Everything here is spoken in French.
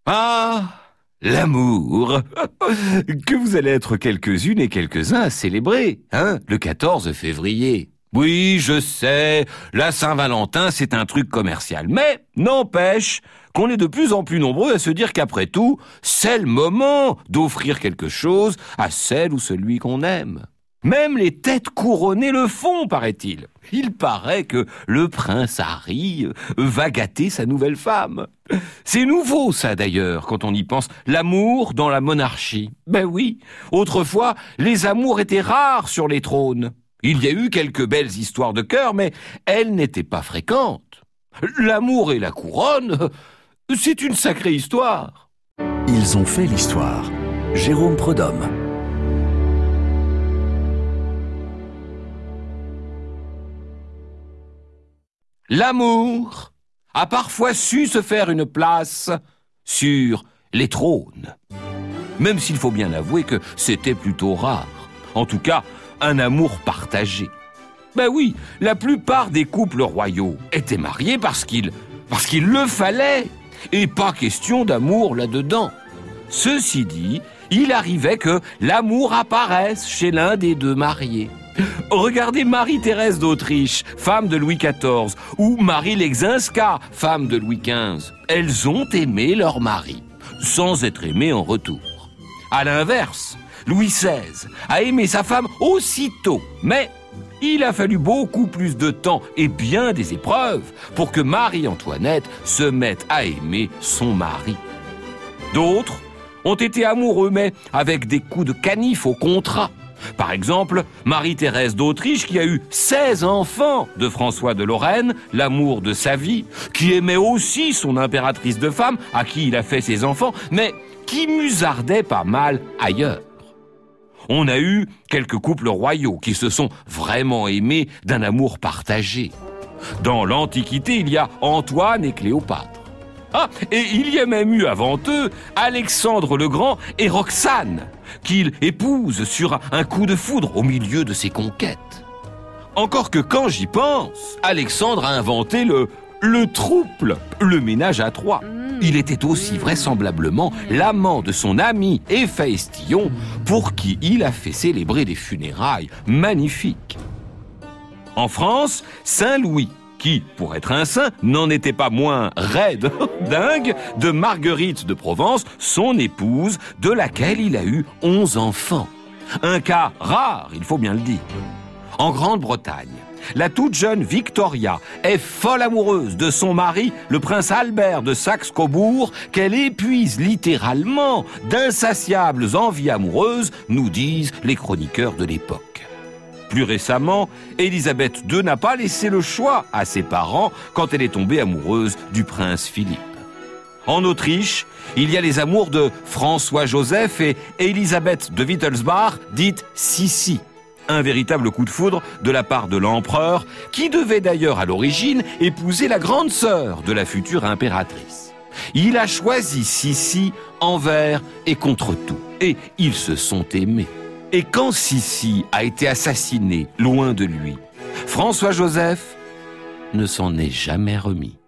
Ah, l'amour. Que vous allez être quelques-unes et quelques-uns à célébrer, hein, le 14 février. Oui, je sais, la Saint-Valentin, c'est un truc commercial. Mais n'empêche qu'on est de plus en plus nombreux à se dire qu'après tout, c'est le moment d'offrir quelque chose à celle ou celui qu'on aime. Même les têtes couronnées le font, paraît-il. Il paraît que le prince Harry va gâter sa nouvelle femme. C'est nouveau, ça, d'ailleurs, quand on y pense. L'amour dans la monarchie. Ben oui, autrefois, les amours étaient rares sur les trônes. Il y a eu quelques belles histoires de cœur, mais elles n'étaient pas fréquentes. L'amour et la couronne, c'est une sacrée histoire. Ils ont fait l'histoire. Jérôme Prudhomme. L'amour a parfois su se faire une place sur les trônes. Même s'il faut bien avouer que c'était plutôt rare. En tout cas, un amour partagé. Ben oui, la plupart des couples royaux étaient mariés parce qu'il le fallait. Et pas question d'amour là-dedans. Ceci dit, il arrivait que l'amour apparaisse chez l'un des deux mariés. Regardez Marie-Thérèse d'Autriche, femme de Louis XIV, ou Marie Lexinska, femme de Louis XV. Elles ont aimé leur mari, sans être aimées en retour. À l'inverse, Louis XVI a aimé sa femme aussitôt, mais il a fallu beaucoup plus de temps et bien des épreuves pour que Marie-Antoinette se mette à aimer son mari. D'autres ont été amoureux, mais avec des coups de canif au contrat. Par exemple, Marie-Thérèse d'Autriche qui a eu 16 enfants de François de Lorraine, l'amour de sa vie, qui aimait aussi son impératrice de femme, à qui il a fait ses enfants, mais qui musardait pas mal ailleurs. On a eu quelques couples royaux qui se sont vraiment aimés d'un amour partagé. Dans l'Antiquité, il y a Antoine et Cléopâtre. Ah, et il y a même eu avant eux Alexandre le Grand et Roxane, qu'il épouse sur un coup de foudre au milieu de ses conquêtes. Encore que quand j'y pense, Alexandre a inventé le trouble, le ménage à trois. Il était aussi vraisemblablement l'amant de son ami Héphaïstyon, pour qui il a fait célébrer des funérailles magnifiques. En France, Saint Louis, qui, pour être un saint, n'en était pas moins raide, dingue, de Marguerite de Provence, son épouse, de laquelle il a eu 11 enfants. Un cas rare, il faut bien le dire. En Grande-Bretagne, la toute jeune Victoria est folle amoureuse de son mari, le prince Albert de Saxe-Cobourg, qu'elle épuise littéralement d'insatiables envies amoureuses, nous disent les chroniqueurs de l'époque. Plus récemment, Élisabeth II n'a pas laissé le choix à ses parents quand elle est tombée amoureuse du prince Philippe. En Autriche, il y a les amours de François-Joseph et Élisabeth de Wittelsbach, dite Sissi. Un véritable coup de foudre de la part de l'empereur, qui devait d'ailleurs à l'origine épouser la grande sœur de la future impératrice. Il a choisi Sissi envers et contre tout, et ils se sont aimés. Et quand Sissi a été assassiné loin de lui, François-Joseph ne s'en est jamais remis.